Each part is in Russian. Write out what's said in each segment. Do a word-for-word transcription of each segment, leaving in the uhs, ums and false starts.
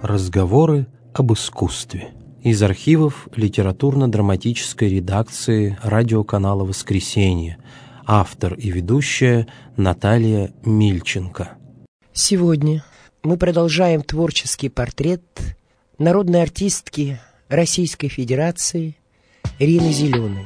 Разговоры об искусстве. Из архивов литературно-драматической редакции радиоканала «Воскресенье». Автор и ведущая Наталья Мильченко. Сегодня мы продолжаем творческий портрет народной артистки Российской Федерации Рины Зеленой.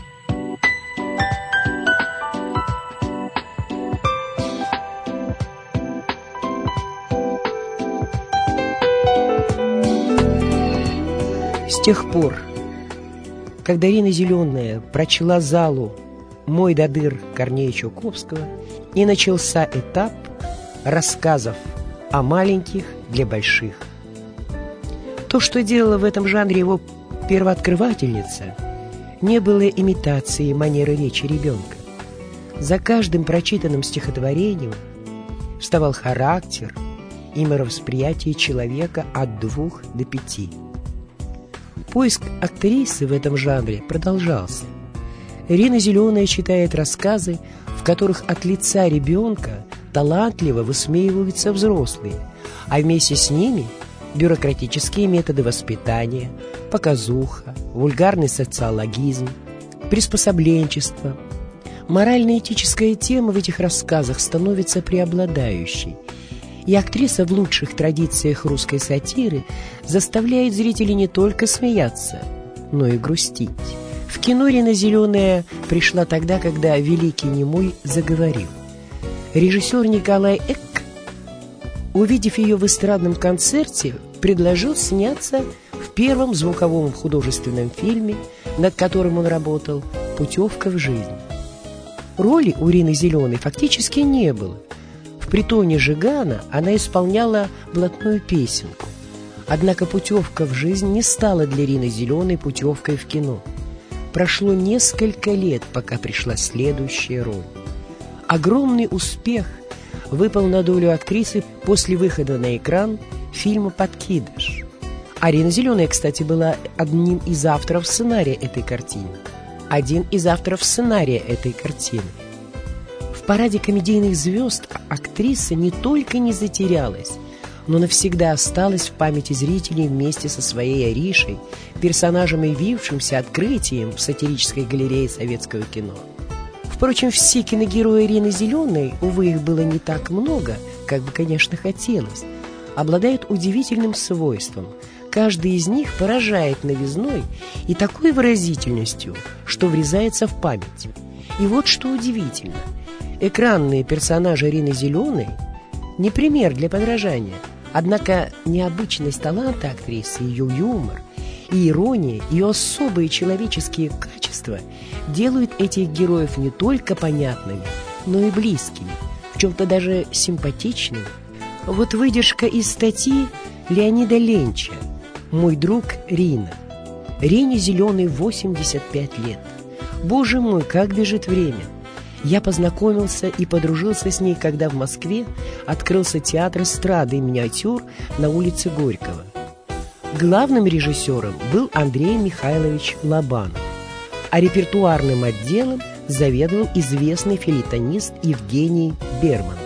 С тех пор, когда Рина Зеленая прочла залу «Мой до дыр» Корнея Чуковского, и начался этап рассказов о маленьких для больших. То, что делала в этом жанре его первооткрывательница, не было имитацией манеры речи ребенка. За каждым прочитанным стихотворением вставал характер и мировосприятие человека от двух до пяти. Поиск актрисы в этом жанре продолжался. Рина Зеленая читает рассказы, в которых от лица ребенка талантливо высмеиваются взрослые, а вместе с ними бюрократические методы воспитания, показуха, вульгарный социологизм, приспособленчество. Морально-этическая тема в этих рассказах становится преобладающей, и актриса в лучших традициях русской сатиры заставляет зрителей не только смеяться, но и грустить. В кино Рина Зеленая пришла тогда, когда великий немой заговорил. Режиссер Николай Эк, увидев ее в эстрадном концерте, предложил сняться в первом звуковом художественном фильме, над которым он работал, «Путевка в жизнь». Роли у Рины Зеленой фактически не было. В притоне Жигана она исполняла блатную песенку. Однако путевка в жизнь не стала для Рины Зеленой путевкой в кино. Прошло несколько лет, пока пришла следующая роль. Огромный успех выпал на долю актрисы после выхода на экран фильма «Подкидыш». А Рина Зеленая, кстати, была одним из авторов сценария этой картины. Один из авторов сценария этой картины. В параде комедийных звезд актриса не только не затерялась, но навсегда осталась в памяти зрителей вместе со своей Аришей, персонажем, явившимся открытием в сатирической галерее советского кино. Впрочем, все киногерои Рины Зеленой, увы, их было не так много, как бы, конечно, хотелось, обладают удивительным свойством. Каждый из них поражает новизной и такой выразительностью, что врезается в память. И вот что удивительно. Экранные персонажи Рины Зеленой не пример для подражания, однако необычность таланта актрисы, ее юмор и ирония, ее особые человеческие качества делают этих героев не только понятными, но и близкими, в чем-то даже симпатичными. Вот выдержка из статьи Леонида Ленча «Мой друг Рина». Рине Зеленой восемьдесят пять лет. Боже мой, как бежит время! Я познакомился и подружился с ней, когда в Москве открылся театр эстрады и миниатюр на улице Горького. Главным режиссером был Андрей Михайлович Лобанов, а репертуарным отделом заведовал известный фельетонист Евгений Бермонт.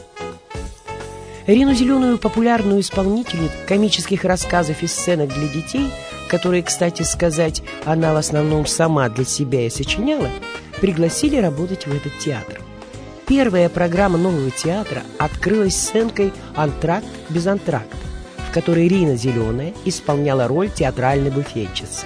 Рину Зеленую, популярную исполнительницу комических рассказов и сценок для детей, которые, кстати сказать, она в основном сама для себя и сочиняла, пригласили работать в этот театр. Первая программа нового театра открылась сценкой «Антракт без антракта», в которой Рина Зеленая исполняла роль театральной буфетчицы.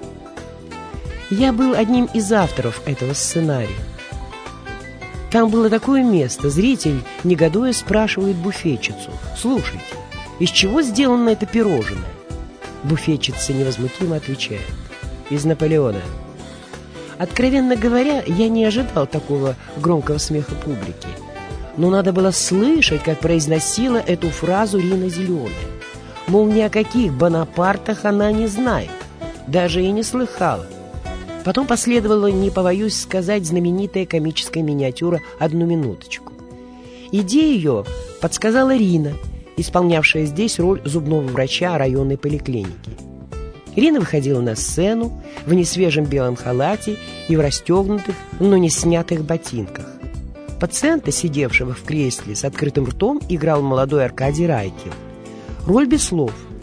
Я был одним из авторов этого сценария. Там было такое место, зритель, негодуя, спрашивает буфетчицу: «Слушайте, из чего сделано это пирожное?» Буфетчица невозмутимо отвечает: «Из Наполеона». Откровенно говоря, я не ожидал такого громкого смеха публики. Но надо было слышать, как произносила эту фразу Рина Зеленая. Мол, ни о каких Бонапартах она не знает, даже и не слыхала. Потом последовала, не побоюсь сказать, знаменитая комическая миниатюра «Одну минуточку». Идею ее подсказала Рина, исполнявшая здесь роль зубного врача районной поликлиники. Рина выходила на сцену в несвежем белом халате и в расстегнутых, но не снятых ботинках. Пациента, сидевшего в кресле с открытым ртом, играл молодой Аркадий Райкин. Роль без слов,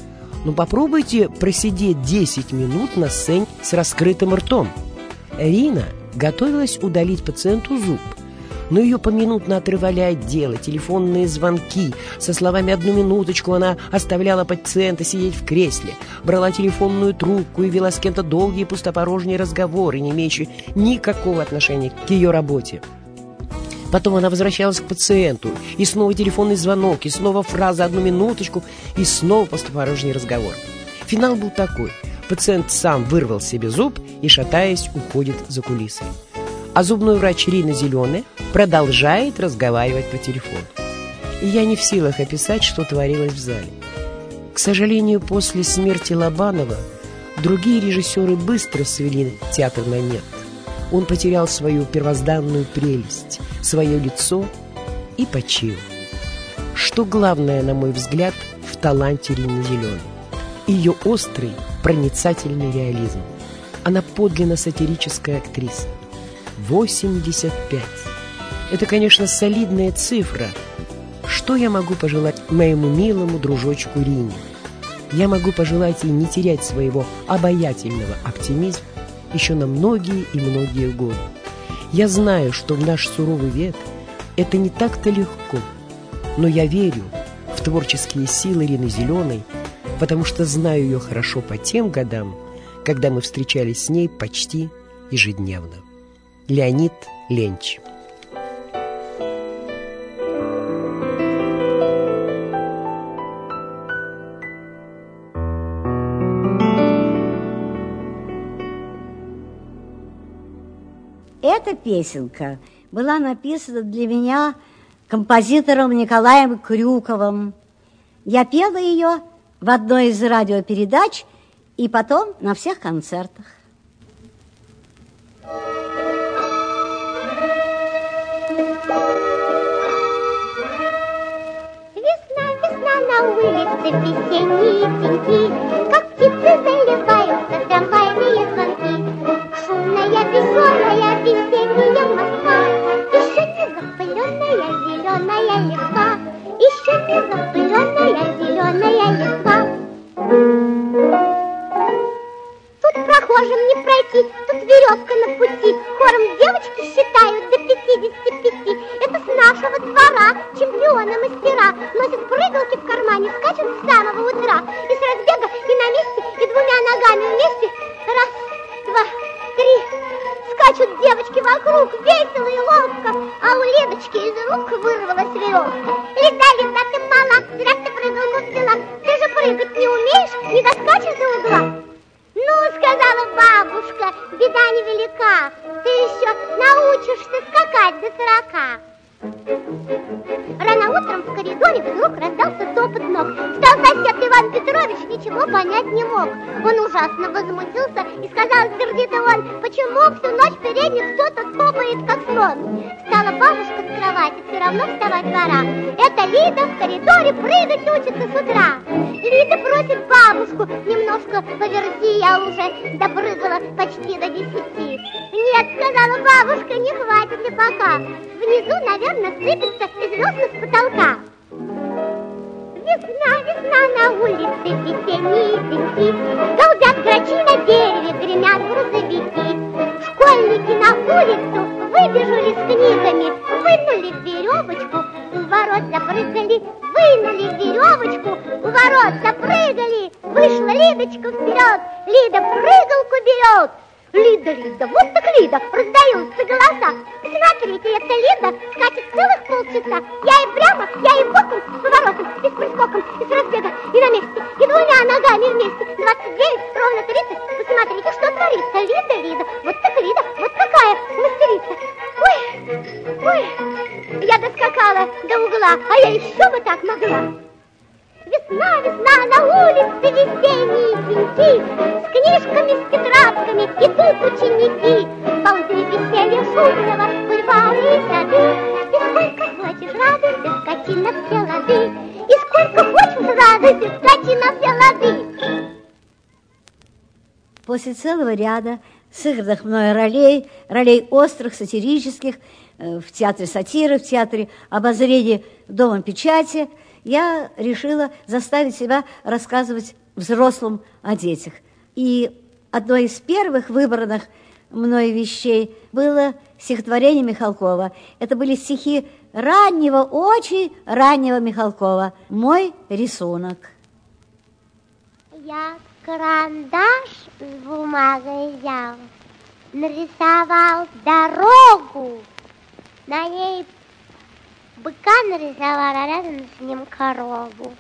Но попробуйте просидеть десять минут на сцене с раскрытым ртом. Рина готовилась удалить пациенту зуб, но ее поминутно отрывали от дела, телефонные звонки. Со словами «одну минуточку» она оставляла пациента сидеть в кресле, брала телефонную трубку и вела с кем-то долгие пустопорожние разговоры, не имеющие никакого отношения к ее работе. Потом она возвращалась к пациенту, и снова телефонный звонок, и снова фраза «одну минуточку», и снова пустопорожний разговор. Финал был такой. Пациент сам вырвал себе зуб и, шатаясь, уходит за кулисы. А зубной врач Рина Зеленая продолжает разговаривать по телефону. И я не в силах описать, что творилось в зале. К сожалению, после смерти Лобанова другие режиссеры быстро свели театр на нет. Он потерял свою первозданную прелесть, свое лицо и почил. Что главное, на мой взгляд, в таланте Рины Зеленой? Ее острый, проницательный реализм. Она подлинно сатирическая актриса. восемьдесят пять. Это, конечно, солидная цифра. Что я могу пожелать моему милому дружочку Рине? Я могу пожелать ей не терять своего обаятельного оптимизма еще на многие и многие годы. Я знаю, что в наш суровый век это не так-то легко, но я верю в творческие силы Рины Зеленой, потому что знаю ее хорошо по тем годам, когда мы встречались с ней почти ежедневно. Леонид Ленч. Эта песенка была написана для меня композитором Николаем Крюковым. Я пела ее в одной из радиопередач и потом на всех концертах. Весна, весна на улице, весенние деньки, как птицы заливаются трамвайные звонки. Шумная, веселая, весенняя Москва, еще не запыленная, зеленая листва, еще не запыленная, зеленая листва. Тут прохожим не пройти, тут веревка на пути, хором девочки считают до пятидесяти пяти. Это с нашего двора чемпионы мастера носят прыгалки в кармане, скачут с самого утра. И с разбега, и на месте, и двумя ногами вместе. Раз, два, три. Скачут девочки вокруг, весело и ловко, а у Лидочки из рук вырвалась веревка. Лида, Лида, ты мала, зря ты прыгалку взяла. Ты же прыгать не умеешь, не доскачешь до угла. Ну, сказала бабушка, беда невелика, ты еще научишься скакать до сорока. Рано утром в коридоре вдруг раздался топот ног. Встал сосед Иван Петрович, ничего понять не мог. Он ужасно возмутился и сказал сердито он: почему всю ночь в передних кто-то топает, как слон? Встала бабушка с кровати, все равно вставать пора. Это Лида в коридоре прыгать учится с утра. Лида просит бабушку: немножко поверзи, я уже допрыгала почти до десяти. Нет, сказала бабушка, не хватит ли пока. Внизу, наверное, сыпется звезды с потолка. Весна, весна на улице, весенние деньки, голубят грачи на дереве, гремят грузовики. Школьники на улицу выбежали с книгами, вынули веревочку, у ворот запрыгали, вынули веревочку, у ворот запрыгали. Вышла Лидочка вперед, Лида прыгалку берет. Лида, Лида, вот так Лида, раздаются голоса. Смотрите, это Лида скачет целых полчаса. Я и прямо, я и боком, с поворотом, и с прыскоком, и с разбега, и на месте, и двумя ногами вместе. Двадцать девять, ровно тридцать. Посмотрите, что творится. Лида, Лида, вот так Лида, вот такая мастерица. Ой, ой, я доскакала до угла, а я еще бы так могла. Весна, весна на улице, весенние деньки, с книжками, с тетрадками идут ученики. Ползли веселья шумного бульвары и сады. И сколько хочешь радости, скачи на все лады. И сколько хочешь радости, скачи на все лады. После целого ряда сыгранных мною ролей, ролей острых, сатирических, в театре сатиры, в театре обозрения Домом печати, я решила заставить себя рассказывать взрослым о детях. И одной из первых выбранных мной вещей было стихотворение Михалкова. Это были стихи раннего, очень раннего Михалкова. «Мой рисунок». Я карандаш с бумагой взял, нарисовал дорогу, на ней быка нарисовал, а рядом с ним корову.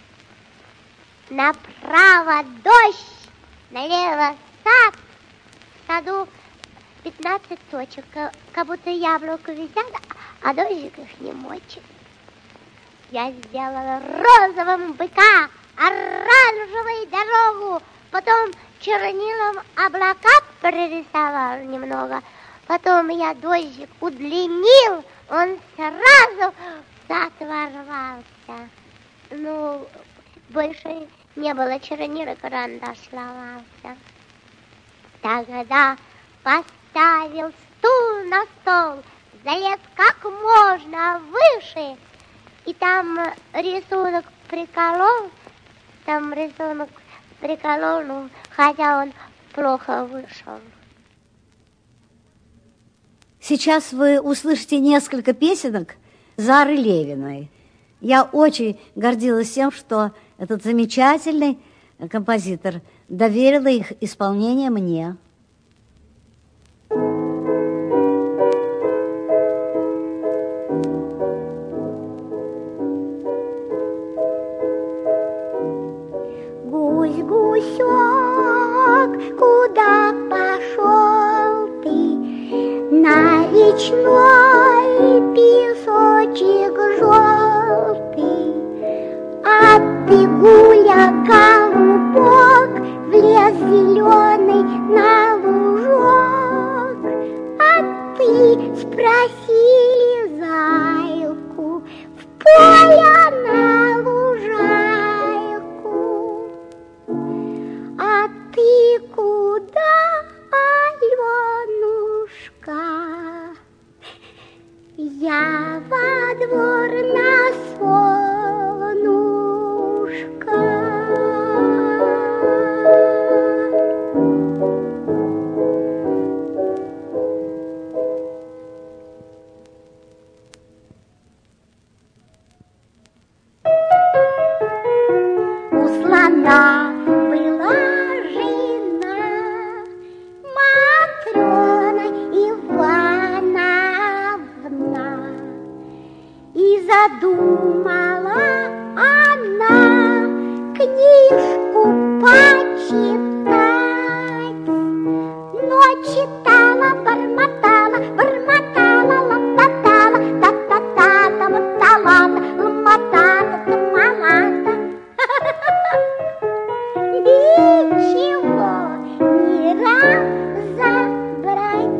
Направо дождь, налево сад, в саду пятнадцать точек, как будто яблоко висят, а дождик их не мочит. Я сделала розовым быка, оранжевой дорогу, потом чернилом облака прорисовал немного, потом я дождик удлинил, он сразу в сад ворвался. Ну, больше не было чернила, карандаш сломался. Тогда поставил стул на стол, залез как можно выше, и там рисунок приколол, там рисунок приколол, ну, хотя он плохо вышел. Сейчас вы услышите несколько песенок Зары Левиной. Я очень гордилась тем, что этот замечательный композитор доверила их исполнение мне. Гусь-гусек, куда пошел ты? На речной песочек желтый. А ты, гуля, голубок, в лес зеленый на лужок. А ты, спросили зайку, в поле на лужайку. А ты куда, Аленушка? Я во двор на солнышко. У слона была жена, Матрена Ивановна, и задумала она книжку почитать. Но читала, бормотала, бормотала, лопотала, та-та-та-та, мотала, ломотала, тамалата. Ничего не разобрать.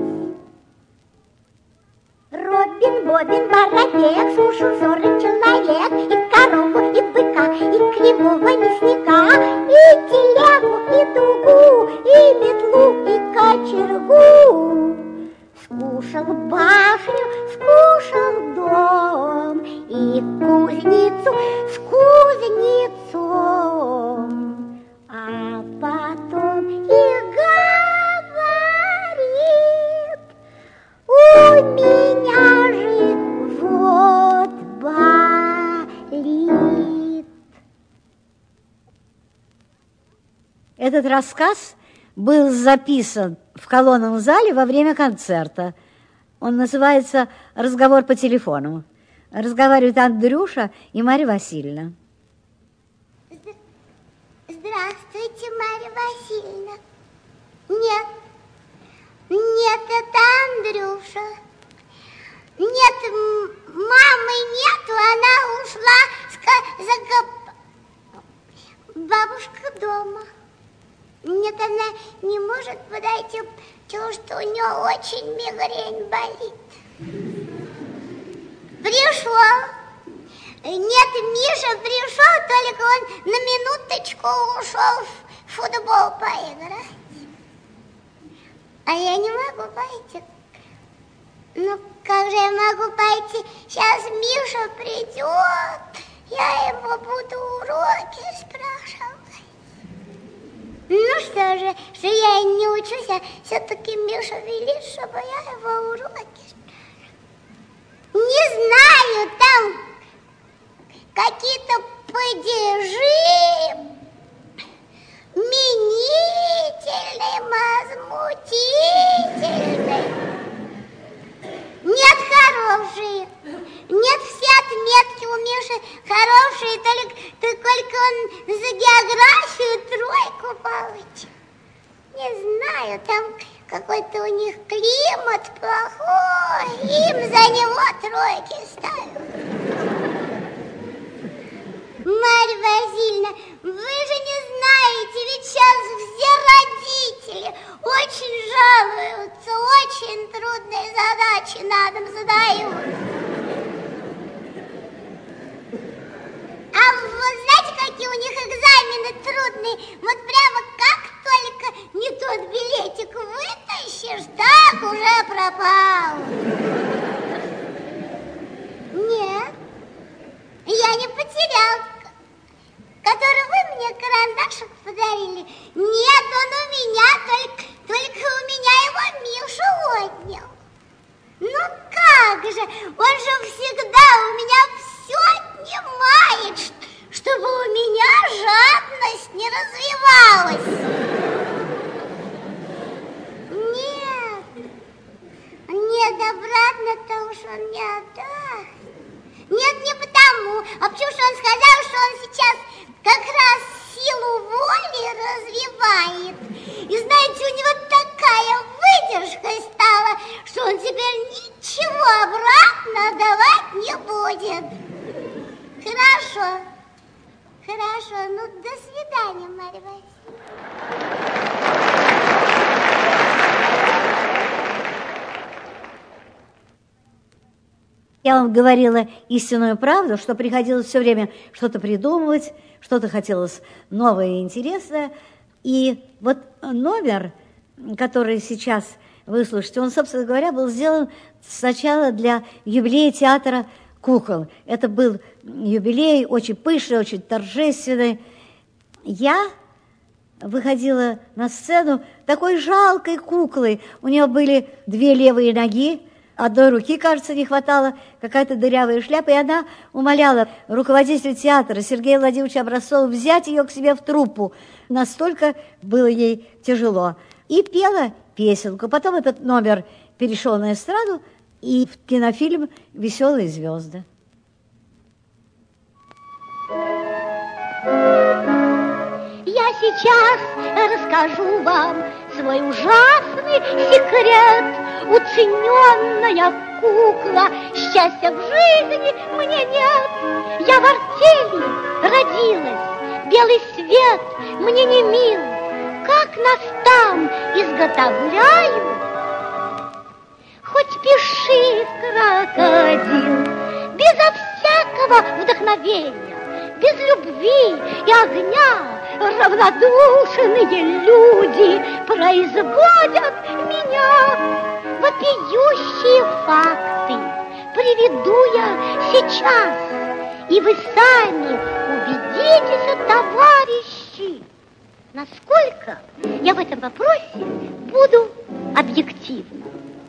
Робин, Бобин, Воробеек, слушал взоры человек, и корову, и быка, и кривого мясника, и телегу, и дугу, и метлу, и кочергу. Скушал башню, скушал дом, и кузницу с кузнецом. А потом и говорит: у меня живот болит. Этот рассказ был записан в колонном зале во время концерта. Он называется «Разговор по телефону». Разговаривают Андрюша и Марья Васильевна. Здравствуйте, Марья Васильевна. Нет, нет, это Андрюша. Нет, мамы нету, она ушла за бабушка дома. Нет, она не может подойти, потому что у нее очень мигрень болит. Пришел. Нет, Миша пришел, только он на минуточку ушел в футбол поиграть. А я не могу пойти. Ну, как же я могу пойти? Сейчас Миша придет, я ему буду уроки спрашивать. что же, что я и не учусь, а все-таки Миша велит, чтобы я его уроки... Не знаю, там какие-то падежи, менительные, возмутительные. Нет, хорошие. Нет, все отметки у Миши хорошие, только, только он за географию тройку получит. Не знаю, там какой-то у них климат плохой, им за него тройки ставят. Марья Васильевна, вы же не знаете, ведь сейчас все родители очень жалуются, очень трудные задачи на дом задают. А вы знаете, какие у них экзамены трудные? Вот прямо как только не тот билетик вытащишь, так уже пропал. Нет, я не потерял. Который вы мне карандашик подарили. Нет, он у меня, только, только у меня его Миша отнял. Ну как же, он же всегда у меня все отнимает, чтобы у меня жадность не развивалась. Нет, нет, обратно-то уж он не отдаст. Нет, не потому, а потому что он сказал, что он сейчас как раз силу воли развивает. И знаете, у него такая выдержка стала, что он теперь ничего обратно давать не будет. Хорошо, хорошо, ну до свидания, Марья Васильевна. Я вам говорила истинную правду, что приходилось все время что-то придумывать, что-то хотелось новое и интересное. И вот номер, который сейчас вы слушаете, он, собственно говоря, был сделан сначала для юбилея театра кукол. Это был юбилей очень пышный, очень торжественный. Я выходила на сцену такой жалкой куклой. У нее были две левые ноги, одной руки, кажется, не хватало, какая-то дырявая шляпа, и она умоляла руководителя театра Сергея Владимировича Образцова взять ее к себе в труппу. Настолько было ей тяжело. И пела песенку. Потом этот номер перешел на эстраду и в кинофильм «Веселые звезды». Я сейчас расскажу вам свой ужасный секрет. Уцененная кукла, счастья в жизни мне нет. Я в артели родилась, белый свет мне не мил. Как нас там изготовляют, хоть пиши, крокодил, безо всякого вдохновения, без любви и огня. Равнодушные люди производят меня. Вопиющие факты приведу я сейчас, и вы сами убедитесь, товарищи, насколько я в этом вопросе буду объективна.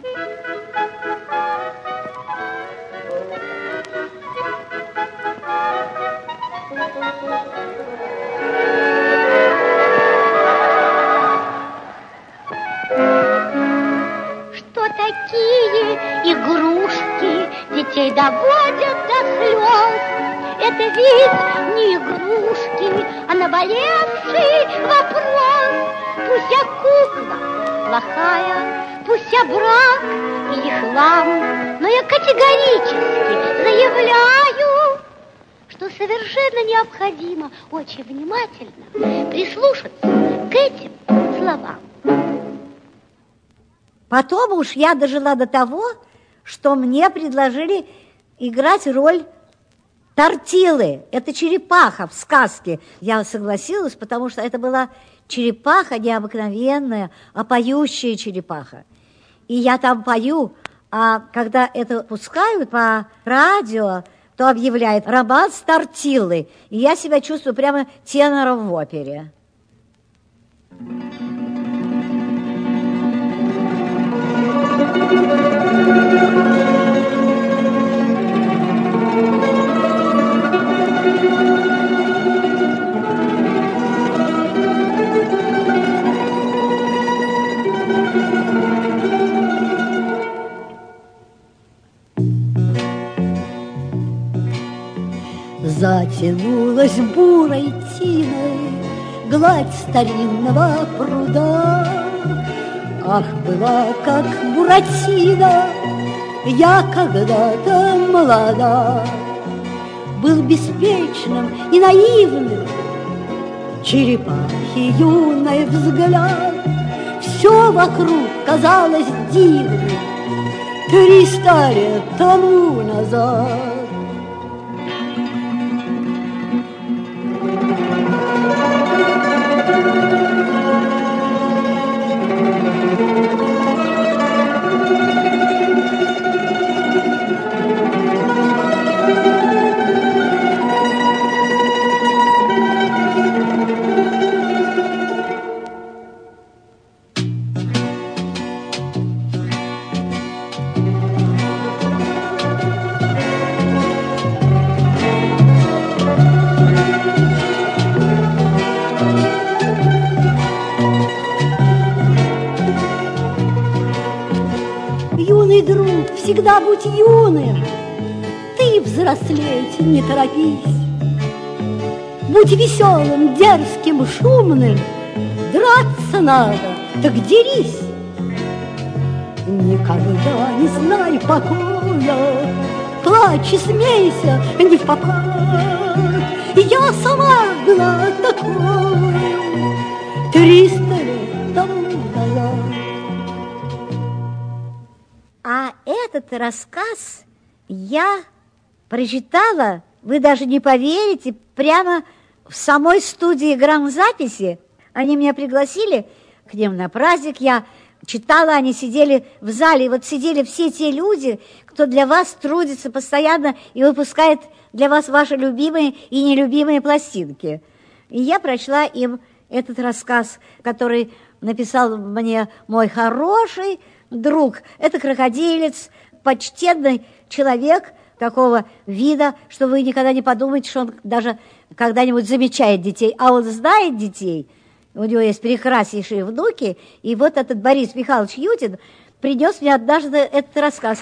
Такие игрушки детей доводят до слез. Это ведь не игрушки, а наболевший вопрос. Пусть я кукла плохая, пусть я брак или хлам, но я категорически заявляю, что совершенно необходимо очень внимательно прислушаться к этим словам. Потом уж я дожила до того, что мне предложили играть роль Тортилы. Это черепаха в сказке. Я согласилась, потому что это была черепаха необыкновенная, а поющая черепаха. И я там пою, а когда это пускают по радио, то объявляет романс Тортилы. И я себя чувствую прямо тенором в опере. Затянулась бурой тиной гладь старинного пруда. Ах, была как Буратино я когда-то молода. Был беспечным и наивным черепахи юный взгляд. Все вокруг казалось дивным триста лет тому назад. Всегда будь юным, ты взрослеть не торопись. Будь веселым, дерзким, шумным, драться надо, так дерись. Никогда не знай покоя, плачь и смейся не в попад. Я сама была такой триста лет тому назад. А этот рассказ я прочитала, вы даже не поверите, прямо в самой студии грамзаписи. Они меня пригласили к ним на праздник, я читала, они сидели в зале, и вот сидели все те люди, кто для вас трудится постоянно и выпускает для вас ваши любимые и нелюбимые пластинки. И я прочла им этот рассказ, который написал мне мой хороший друг. Это крокодилец, почтенный человек такого вида, что вы никогда не подумаете, что он даже когда-нибудь замечает детей. А он знает детей, у него есть прекраснейшие внуки. И вот этот Борис Михайлович Ютин принес мне однажды этот рассказ.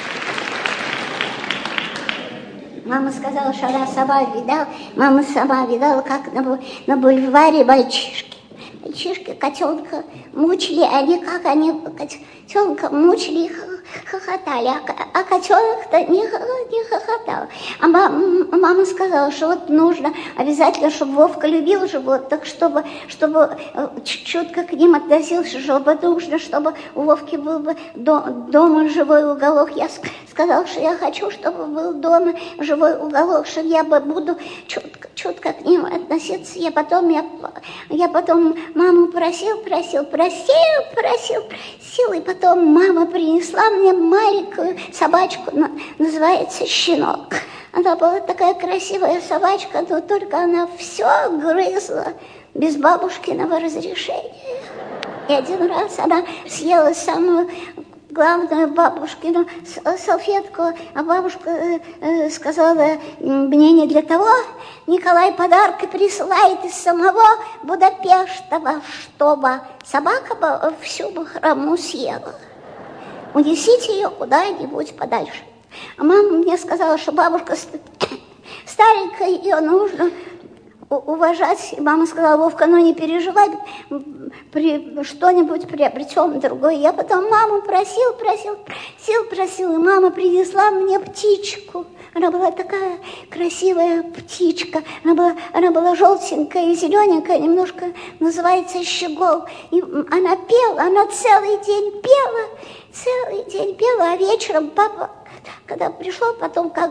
Мама сказала, что она сама видала, мама сама видала, как на, на бульваре мальчишки. Мальчишки котенка мучили, они как они котенка мучили и хохотали, а, а котенок-то не, не хохотал. А мама, мама сказала, что вот нужно обязательно, чтобы Вовка любил животных, чтобы, чтобы чутко к ним относился, чтобы нужно, чтобы у Вовки был бы до, дома живой уголок. Я сказала, что я хочу, чтобы был дома живой уголок, что я буду чутко, чутко к ним относиться. Я потом, я, я потом маму просил, просил, просил, просил, просил, и потом мама принесла мне маленькую собачку, называется Щенок. Она была такая красивая собачка, но только она все грызла без бабушкиного разрешения. И один раз она съела самую главную бабушкину салфетку, а бабушка э, сказала, мне не для того Николай подарки присылает из самого Будапешта, чтобы собака всю бахрому съела. Унесите ее куда-нибудь подальше. А мама мне сказала, что бабушка старенькая, ее нужно уважать. И мама сказала, Вовка, ну не переживай, при, что-нибудь приобретем другое. Я потом маму просил, просил, просил, просил, и мама принесла мне птичку. Она была такая красивая птичка, она была, она была желтенькая и зелененькая, немножко называется щегол. И она пела, она целый день пела, целый день пела, а вечером папа, когда пришел, потом как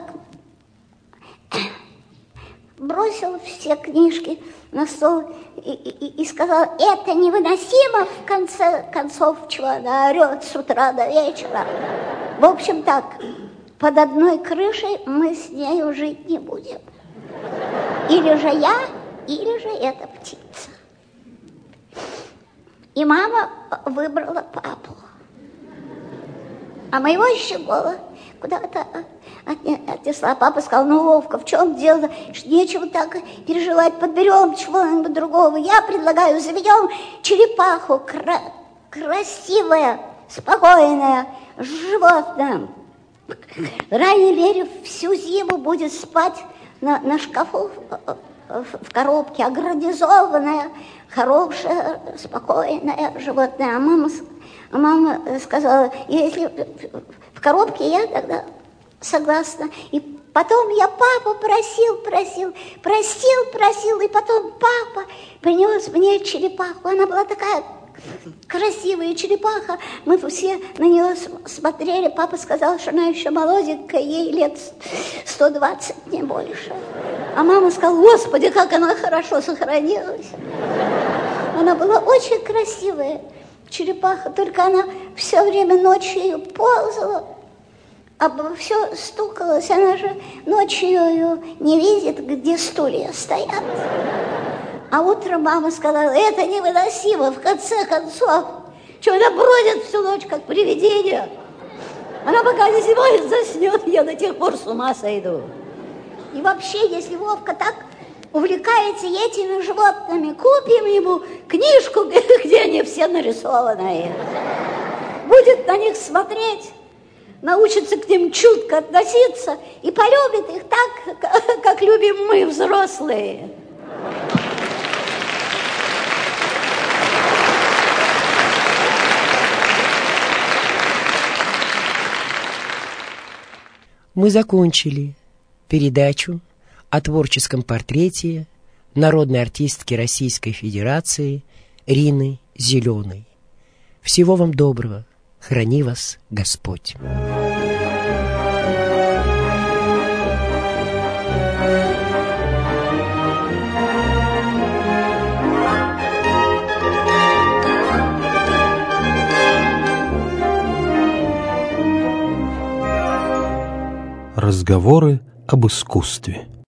бросил все книжки на стол и, и, и сказал, это невыносимо, в конце концов, чего она орет с утра до вечера. В общем так, под одной крышей мы с нею жить не будем. Или же я, или же эта птица. И мама выбрала папу. А моего Щегола куда-то отнесла. Папа сказал: ну, Вовка, в чем дело? Нечего так переживать, подберем чего-нибудь другого. Я предлагаю, заведем черепаху, кра- красивое, спокойное животное. Ранее Лерев всю зиму будет спать на, на шкафу в коробке, огранизованное, хорошее, спокойное животное. А мама, а мама сказала: если в коробке, я тогда согласна. И потом я папу просил, просил, просил, просил, и потом папа принес мне черепаху. Она была такая красивая черепаха. Мы все на нее смотрели. Папа сказал, что она еще молоденькая, ей лет сто двадцать, не больше. А мама сказала: Господи, как она хорошо сохранилась. Она была очень красивая черепаха, только она все время ночью ползала, а все стукалось. Она же ночью ее не видит, где стулья стоят. А утром мама сказала: это невыносимо, в конце концов. Что, она бродит всю ночь, как привидение? Она пока не зимой заснет, я до тех пор с ума сойду. И вообще, если Вовка так увлекается этими животными, купим ему книжку, где они все нарисованы. Будет на них смотреть, научится к ним чутко относиться и полюбит их так, как любим мы, взрослые. Мы закончили передачу о творческом портрете народной артистки Российской Федерации Рины Зеленой. Всего вам доброго. Храни вас Господь. Разговоры об искусстве.